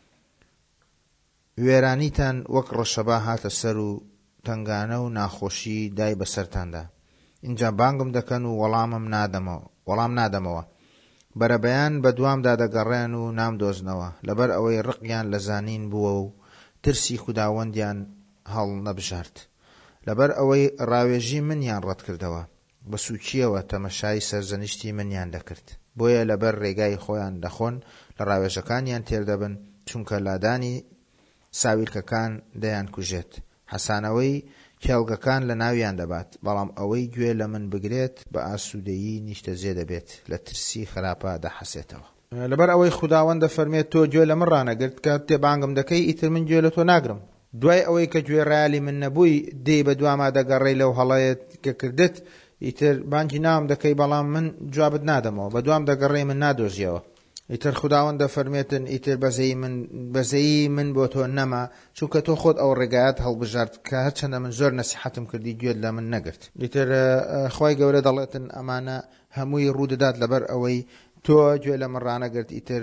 وێرانیتان وەک ڕەشەبا هاتە سەر و تنگانە و ناخۆشی دای بەسەرتاندا. اینجا بانگم دەکەن و وەڵامم نادەمەوە وەڵام نادەمەوە، بەرەبەیان بە دوامدا دەگەڕێن و نامدۆزنەوە، لەبەر ئەوەی ڕقیان لە زانین بووە و ترسی خوداوەندیان هەڵ نەبژارد، لەبەر ئەوەی ڕاوێژی منیان ڕەت کردەوە، بە سوچیەوە تەمەشای سەرزەنیشتی منیان دەکرد. بۆیە لەبەر ڕێگای خۆیان دەخۆن، لە ڕاوێژەکانیان تێردەبن، چونکە لادانی ساویلکەکان دەیان کوژێت، حەسانەوەی کێڵگەکان لە ناویان دەبات، بەڵام ئەوەی گوێ لە من بگرێت بە ئاسوودەیی نیشتەجێ دەبێت، لە ترسی خراپە دەحەسێتەوە. لەبەر ئەوەی خوداوەند دەفەرمێت تۆ گوێ لە من ڕانەگرت کە تێبانگم دەکەی، ئیتر من گوێ لە تۆ ناگرم. دوای ئەوەی کە گوێ ڕالی من نەبووی دێی بە دواما دەگەڕێی لەو هەڵەیەت کە کردت، ئیتر بانگی ناوم دەکەی بەڵام من جوابت نادەمەوە، بە دوام دەگەڕێی من نادۆزیەوە. ئیتر خوداوەند دەفەرمێتن ئیتر بەزەی من بەزەی من بۆ تۆ نەما، چونکە تۆ خۆت ئەو ڕێگایەت هەڵبژارد کە هەرچەندە من زۆر نەسیحەتم کردی گوێت لە من نەگرت. ئیتر خوای گەورە دەڵێتن ئەمانە هەمووی ڕوو دەدات لەبەر ئەوەی تۆ گوێ لە من ڕانەگرت، ئیتر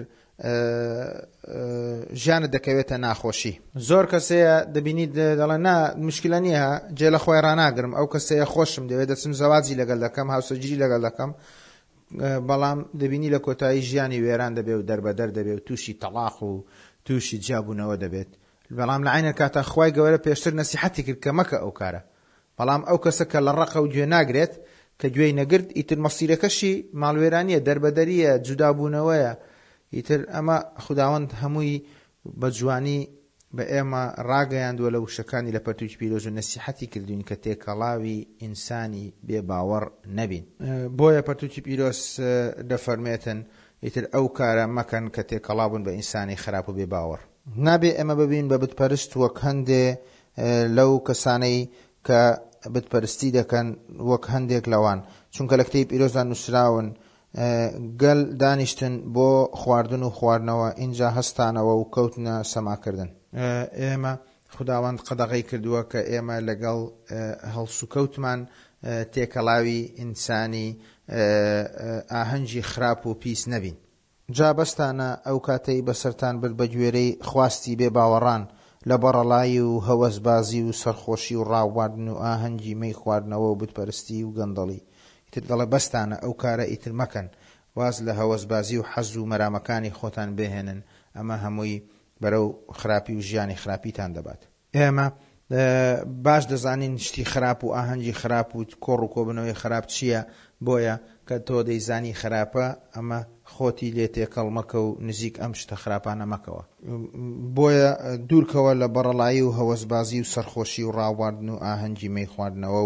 ژیانت دەکەوێتە ناخۆشی. زۆر کەسەیە دەبینیت دەڵێن نا مشکلە نییە گوێ لە خۆی ڕاناگرم، ئەو کەسەیە خۆشم دەوێت دەچم زەواجی لەگەڵ دەکەم، هاوسەرگیری لەگەڵ دەکەم، بەڵام دەبینی لە کۆتایی ژیانی وێران دەبێت و دەربەدەر دەبێت و تووشی تەلاق و تووشی جیابوونەوە دەبێت. بەڵام لە عینە کاتە خوای گەورە پێشتر نەسیحەتی کرد کە مەکە ئەو کارە، بەڵام ئەو کەسە کە لە ڕقە و گوێ ناگرێت کە گوێی نەگرت، ئیتر مەسیرەکەشی ماڵوێرانیە، دەربەدەریە، جودابوونەوەیە. ئیتر ئەمە خوداوەند هەمووی بە جوانی بە ئێمە ڕاگەیاندووە لە وشەکانی لە پەرتووکی پیرۆز و نەسیحەتی کردوین کە تێکەڵاوی ئینسانی بێ باوەڕ نەبین. بۆیە پەرتووکی پیرۆز دەفەرمێتن ئیتر ئەو کارە مەکەن کە تێکەڵاوبوون بە ئینسانی خراپ و بێ باوەڕ. نابێ ئێمە ببین بە بتپەرست وەک هەندێ لەو کەسانەی کە بتپەرستی دەکەن وەک هەندێک لەوان، چونکە لە کتەی پیرۆزدا نووسراون گەل دانیشتن بۆ خواردن و خواردنەوە، اینجا هەستانەوە و کەوتنە سەماکردن. ئێمە خوداوەند قەدەغەی کردووە کە ئێمە لەگەڵ هەڵسوکەوتمان تێکەڵاوی ئینسانی ئاهەنگی خراپ و پیس نەبین. جا بەستانە ئەو کاتەی بەسەرتان برد بە گوێرەی خواستی بێ باوەڕان لە بەڕەڵایی و هەوەسبازی و سەرخۆشی و ڕاوواردن و ئاهەنگی مەی خواردنەوە و بتپەرستی و گەندەڵی. ئیتر دەڵێ بەستانە ئەو کارە ئیتر مەکەن، واز لە هەوەسبازی و حەز و مەرامەکانی خۆتان بهێنن، ئەمە هەمووی بەرەو خراپی و ژیانی خراپیتان دەبات. ئێمە باش دەزانین شتی خراپ و ئاهەنگی خراپ و کۆڕ و کۆبنەوەی خراپ چییە، بۆیە کە تۆ دەیزانی خراپە ئەمە خۆتی لێ تێکەڵ مەکە و نزیک ئەم شتە خراپانە مەکەوە. بۆیە دوورکەوە لە بەڕەڵایی و هەوەسبازی و سەرخۆشی و ڕاوواردن و ئاهەنگی مەی خواردنەوە و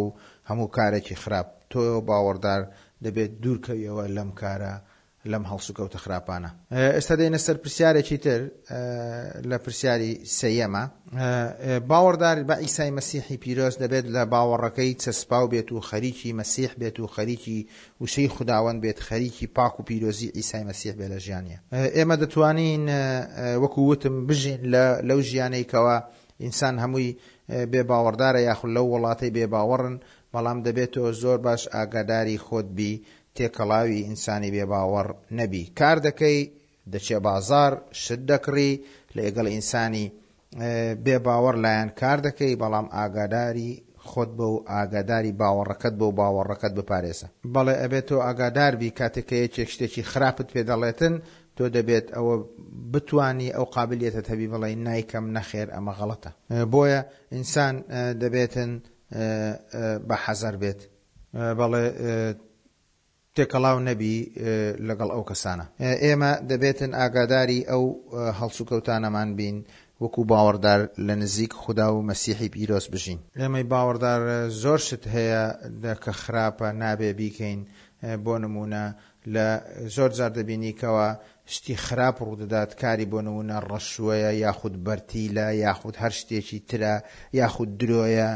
هەموو کارێکی خراپ تۆ باوەڕدار دەبێت دوورکەویەوە لەم کارە لەم هەڵسوکەوتە خراپانە. ئێستا دێنە سەر پرسیارێکی تر لە پرسیاری سەیەمە. باوەڕدار بە عیسای مەسیحی پیرۆز دەبێت لە باوەڕەکەی چەسپاو بێت و خەریکی مەسیح بێت و خەریکی وشەی خوداوەند بێت، خەریکی پاک و پیرۆزی عیسای مەسیح بێت لە ژیانیە. ئێمە دەتوانین وەکو وتم بژین لەو ژیانەیەکەوە ئینسان هەمووی بێ باوەڕدارە یاخود لەو وڵاتەی بێ باوەڕن، بەڵام دەبێتەوە زۆر باش ئاگاداری خۆت بی، تێکەڵاوی ئینسانی بێ باوەڕ نەبی. کار دەکەی، دەچێ بازار، شت دەکڕی، لە ئێگەڵ ئینسانی بێ باوەڕ لایەن کار دەکەی، بەڵام ئاگاداری خۆت بە و ئاگاداری باوەڕەکەت بە و باوەڕەکەت بپارێزە. بەڵێ ئەبێتەوە ئاگادار بی کاتێک یەکێک شتێکی خراپت پێ دەڵێتن، تۆ دەبێت ئەوە بتوانی ئەو قابلیەتت هەبی بڵێ نایکەم نەخێر ئەمە غەڵەتە. بۆیە ئینسان دەبێتن بە حەزەر بێت، بەڵێ تێکەڵاو نەبی لەگەڵ ئەو کەسانە. ئێمە دەبێتن ئاگاداری ئەو هەڵسوکەوتانەمان بین وەکو باوەڕدار لە نزیک خوددا و مەسیحی پیرۆز بژین. ئێمەی باوەڕدار زۆر شت هەیە کە خراپە نابێ بیکەین. بۆ نمونە لە زۆر جار دەبینیکەوە شتی خراپ ڕوودەدات، کاری بۆ نمونە ڕەشوەیە یاخود بەرتیلە یاخود هەر شتێکی ترە یاخود درۆیە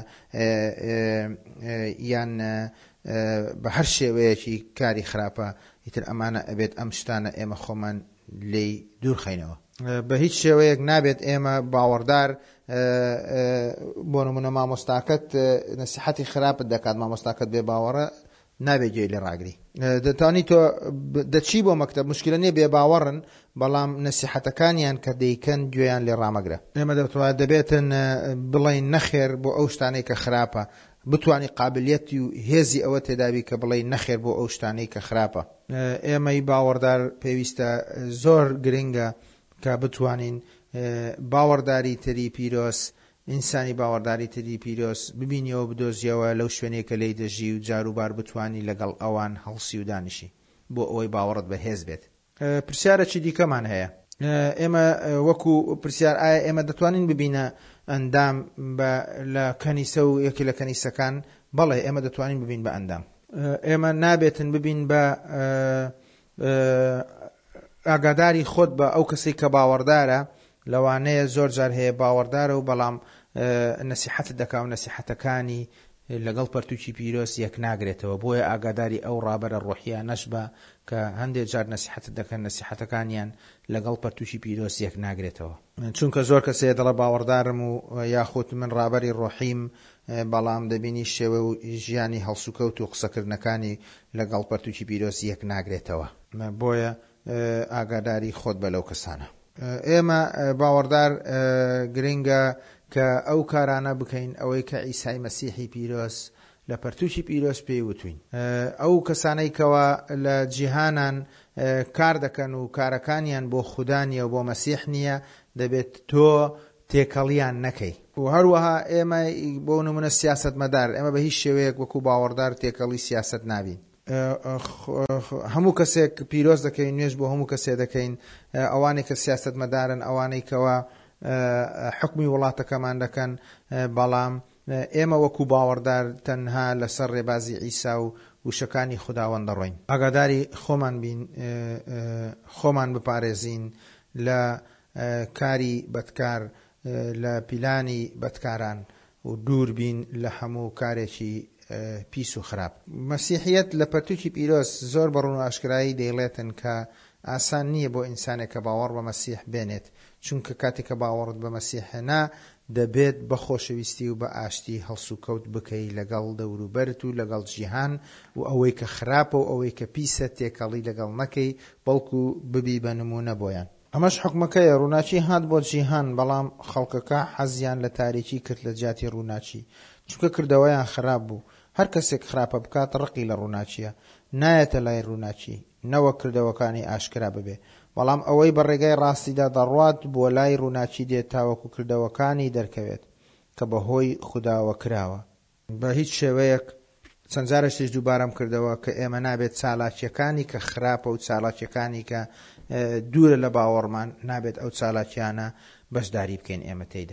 یان بە هەر شێوەیەکی کاری خراپە. ئیتر ئەمانە ئەبێت ئەم شتانە ئێمە خۆمان لێی دوورخەینەوە. بە هیچ شێوەیەک نابێت ئێمە باوەڕدار بۆ نمونە مامۆستاکەت نەسیحەتی خراپت دەکات، مامۆستاکەت بێ باوەڕە نابێت گوێی لێ ڕاگری. دەتوانی تۆ دەچی بۆ مەکتەب، مشکلە نییە بێ باوەڕن، بەڵام نەسیحەتەکانیان کە دەیکەن گوێیان لێ ڕامەگرە. ئێمە دەتوانێت دەبێتن بڵین نەخێر بۆ ئەو شتانەی کە خراپە، بتوانی قابلیەتی و هێزی ئەوە تێدابی کە بڵێ نەخێر بۆ ئەو شتانەی کە خراپە. ئێمەی باوەڕدار پێویستە زۆر گرنگە کە بتوانین باوەڕداری تری پیرۆز، ئینسانی باوەڕداری تری پیرۆز ببینیەوە بدۆزیەوە لەو شوێنێک کە لێی دەژی و جاروبار بتوانی لەگەڵ ئەوان هەڵسی و دانیشی بۆ ئەوەی باوەڕت بەهێز بێت. پرسیارەکی دیکەمان هەیە. ئێمە وەکو پرسیار ئایا ئێمە دەتوانین ببینە ئەندام لە کەنیسە و یەکی لە کەنیسەکان؟ بەڵێ ئێمە دەتوانین ببین بە ئەندام. ئێمە نابێتن ببین بە ئاگاداری خۆت بە ئەو کەسێک کە باوەڕدارە، لەوانەیە زۆر جار هەیە باوەڕدارە و بەڵام نەسیحەت دەکا و نەسیحەتەکانی لەگەڵ پەرتووکی پیرۆز یەک ناگرێتەوە. بۆیە ئاگاداری ئەو ڕابەرە ڕۆحیە نەش بە کە هەندێک جار نەسیحەت دەکەن، نەسیحەتەکانیان لەگەڵ پەرتووکی پیرۆز یەک ناگرێتەوە. چونکە زۆر کەسێ دەڵە باوەڕدارم و یاخود من ڕابەری ڕۆحیم، بەڵام دەبینی شێوە و ژیانی هەڵسوکەوت و قسەکردنەکانی لەگەڵ پەرتووکی پیرۆز یەک ناگرێتەوە. بۆیە ئاگاداری خۆت بە لەو کەسانە. ئێمە باوەڕدار گرنگە کە ئەو کارانە بکەین ئەوەی کە عیسای مەسیحی پیرۆز لە پەرتووکی پیرۆز پێی وتوین. ئەو کەسانەی کەوە لە جیهانان کار دەکەن و کارەکانیان بۆ خوددا نیە و بۆ مەسیح نییە، دەبێت تۆ تێکەڵیان نەکەی. و هەروەها ئێمە بۆ نمونە سیاسەتمەدار، ئێمە بە هیچ شێوەیەک وەکو باوەڕدار تێکەڵی سیاسەت نابین. هەموو کەسێک پیرۆز دەکەین، نوێژ بۆ هەموو کەسێ دەکەین، ئەوانەی کە سیاسەتمەدارن، ئەوانەی کەوە حکمی وڵاتەکەمان دەکەن، بەڵام ئێمە وەکو باوەڕدار تەنها لەسەر ڕێبازی عیسا و وشەکانی خوداوەند دەڕۆین. ئاگاداری خۆمان بین، خۆمان بپارێزین لە کاری بەدکار، لە پیلانی بەدکاران و دوور بین لە هەموو کارێکی پیس و خراپ. مەسیحیەت لە پەرتووکی پیرۆز زۆر بەڕوون و ئاشکرایی دەیڵێتن کە ئاسان نییە بۆ ئینسانێک کە باوەڕ بە مەسیح بێنێت، چونکە کاتێک کە باوەڕت بە مەسیح هێنا دەبێت بە خۆشەویستی و بە ئاشتی هەڵسوکەوت بکەی لەگەڵ دەوروبەرت و لەگەڵ جیهان، و ئەوەی کە خراپە و ئەوەی کە پیسە تێکەڵی لەگەڵ نەکەی، بەڵکو ببی بە نمونە بۆیان. ئەمەش حکومەکەیە. ڕووناچی هات بۆ جیهان، بەڵام خەڵکەکە حەزیان لە تاریکی کرد لە جیاتی ڕووناچی، چونکە کردەوەیان خراپ بوو. هەر کەسێک خراپە بکات ڕقی لە ڕووناچیە، نایەتە لای ڕووناچی، نەوە کردەوەکانی ئاشکرا ببێ، بەڵام ئەوەی بە ڕێگای ڕاستیدا دەڕوات بۆ لای ڕووناچی دێت تاوەکو کردەوەکانی دەرکەوێت کە بەهۆی خوداوە کراوە. بە هیچ شێوەیەک چەند جارێکیش دووبارەم کردەوە کە ئێمە نابێت چالاکیەکانی کە خراپە و چالاکیەکانی کە دوورە لە باوەڕمان، نابێت ئەو چالاکیانە بەشداری بکەین ئێمە تێیدا.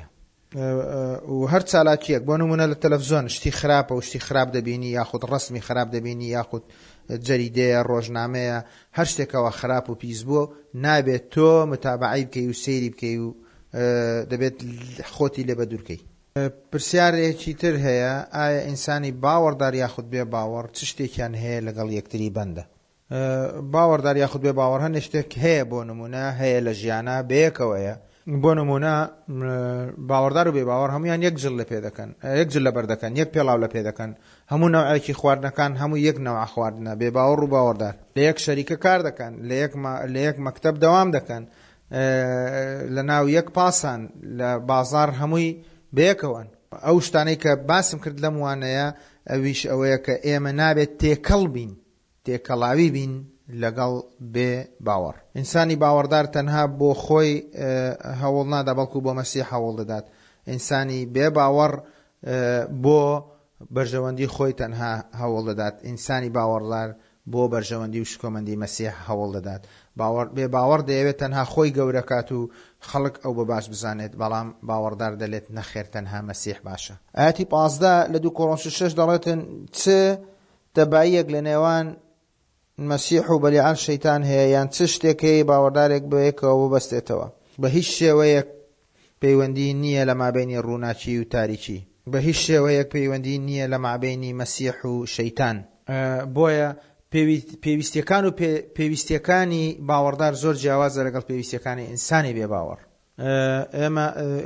و هەر چالاکیەک بۆ نمونە لە تەلەڤزۆن شتی خراپە و شتی خراپ دەبینی یاخود ڕسمی خراپ دەبینی یاخود جەریدەیە ڕۆژنامەیە هەر شتێکەوە خراپ و پیس بووە نابێت تۆ متابعی بکەی و سەیری بکەی و دەبێت خۆتی لێ بە دوورکەی. پرسیارێکی تر هەیە ئایا ئینسانی باوەڕدار یاخود بێ باوەڕ چ شتێکیان هەیە لەگەڵ یەکتری بەندە؟ باوەڕدار یاخود بێ باوەڕ هەندێک شتێک هەیە بۆ نمونە هەیە لە ژیانە بەیەکەوەیە بۆ نمونە باوەڕدار و بێ باوەڕ هەمویان یەک جل لە پێ دەکەن یەک جل لە بەر دەکەن یەک پێڵاو لە پێ دەکەن هەموو نەوعێکی خواردنەکان هەموو یەک نەوع خواردنە بێ باوەڕ و باوەڕدار لە یەک شەریکە کار دەکەن لە یەک مەکتەب دەوام دەکەن لە ناو یەک پاسان لە بازار هەمووی بەیەکەوەن. ئەو شتانەی کە باسم کرد لەم وانەیە ئەویش ئەوەیە کە ئێمە نابێت تێکەڵ بین تێکەڵاوی بین لەگەڵ بێ باوەڕ. ئینسانی باوەڕدار تەنها بۆ خۆی هەوڵ نادا بەڵکو بۆ مەسیح هەوڵ دەدات. ئینسانی بێ باوەڕ بۆ بەرژەوەندی خۆی تەنها هەوڵ دەدات. ئینسانی باوەڕدار بۆ بەرژەوەندی و شکۆمەندی مەسیح هەوڵ دەدات. بێ باوەڕ دەیەوێت تەنها خۆی گەورەکات و خەڵک ئەو بە باش بزانێت بەڵام باوەڕدار دەلێت نەخێر تەنها مەسیح باشە. ئاەتی پازدە لە دوو کۆڕینتۆس شەش دەڵێتن چ تەباییەک لە نێوان مەسیح و بەلیعال شەیتان هەیە یان چ شتێکی باوەڕدارێک بەیەکەوە ببەستێتەوە. بە هیچ شێوەیەک پەیوەندی نییە لە مابینی ڕووناچی و تاریکی. بە هیچ شێوەیەک پەیوەندی نییە لە مابینی مەسیح و شەیتان. بۆیە پێویستیەکان و پێویستیەکانی باوەڕدار زۆر جیاوازە لەگەڵ پێویستیەکانی ئینسانی بێ باوەڕ. ئێمە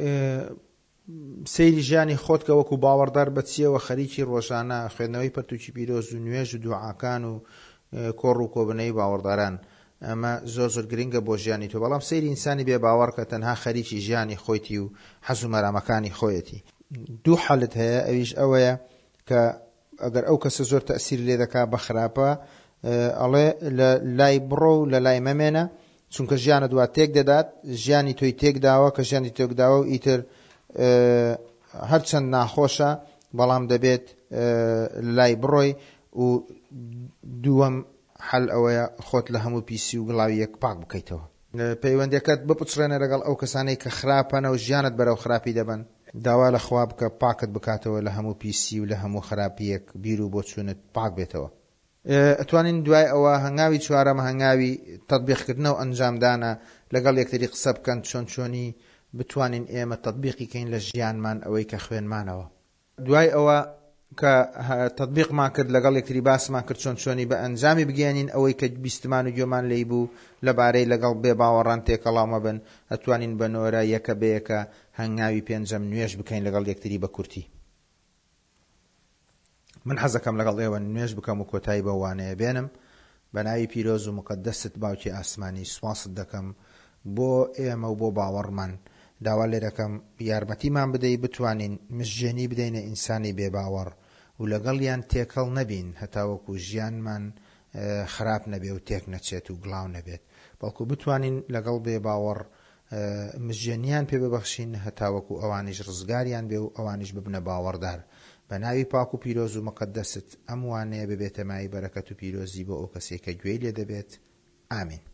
سەیری ژیانی خۆت کە وەکو باوەڕدار بەچیەوە خەریکی ڕۆژانە خوێندنەوەی پەرتووکی پیرۆز و نوێژ و دوعاکان و کۆڕ و کۆبنەی باوەڕداران ئەمە زۆر زۆر گرنگە بۆ ژیانی تۆ بەڵام سەیری ئینسانی بێ باوەڕ کە تەنها خەریکی ژیانی خۆیتی و حەز و مەرامەکانی خۆیەتی. دوو حەلت هەیە ئەویش ئەوەیە کە ئەگەر ئەو کەسە زۆر تەئسیر لێ دەکا بە خراپە ئەڵێ لە لای بڕۆ و لە لای مەمێنە چونکە ژیانە دوات تێک دەدات ژیانی تۆی تێک داوە کە ژیانی تێک داوە و ئیتر هەرچەند ناخۆشە بەڵام دەبێت لای بڕۆی و دووەم حەل ئەوەیە خۆت لە هەموو پیسی و گڵاوی یەک پاک بکەیتەوە. پەیوەندیەکەت بپچڕێنە لەگەڵ ئەو کەسانەی کە خراپەنە و ژیانت بەرەو خراپی دەبن داوا لە خوا بکە پاکت بکاتەوە لە هەموو پیسی و لە هەموو خراپیەک بیر و بۆ چوونت پاک بێتەوە. ئەتوانین دوای ئەوە هەنگاوی چوارەمە هەنگاوی تەطبیقکردنە و ئەنجامدانە لەگەڵ یەکتری قسە بکەن چۆن چۆنی بتوانین ئێمە تەطبیقی کەین لە ژیانمان ئەوەی کە خوێنمانەوە. دوای ئەوە کە تەطبیقمان کرد لەگەڵ یەکتری باسمان کرد چۆن چۆنی بە ئەنجامی بگەێنین ئەوەی کە بیستمان و گوێمان لێی بوو لەبارەی لەگەڵ بێ باوەڕان تێکەڵاو مەبن ئەتوانین بە نۆرە یەکە بەیەکە هەنگاوی پێنجەم نوێژ بکەین لەگەڵ یەکتری بە کورتی. من حەزەکەم لەگەڵ ئێوە نوێژ بکەم و کۆتایی بە وانەیە بێنم. بە ناوی پیرۆز و مقەدەست باوکی ئاسمانی سوپاست دەکەم بۆ ئێمە و بۆ باوەڕمان. داوا لێ دەکەم یارمەتیمان بدەی بتوانین مژێنی بدەینە ئینسانی بێ باوەڕ و لەگەڵیان تێکەڵ نەبین هەتاوەکو ژیانمان خراپ نەبێ و تێک نەچێت و گڵاو نەبێت بەڵکو بتوانین لەگەڵ بێ باوەڕ مژێنیان پێ ببەخشین هەتاوەکو ئەوانیش ڕزگاریان بێ و ئەوانیش ببنە باوەڕدار. بە ناوی پاک و پیرۆز و مقەدەست ئەم وانەیە ببێتە مای بەرەکەت و پیرۆزی بۆ ئەو کەسێک کە گوێی لێ دەبێت. ئامین.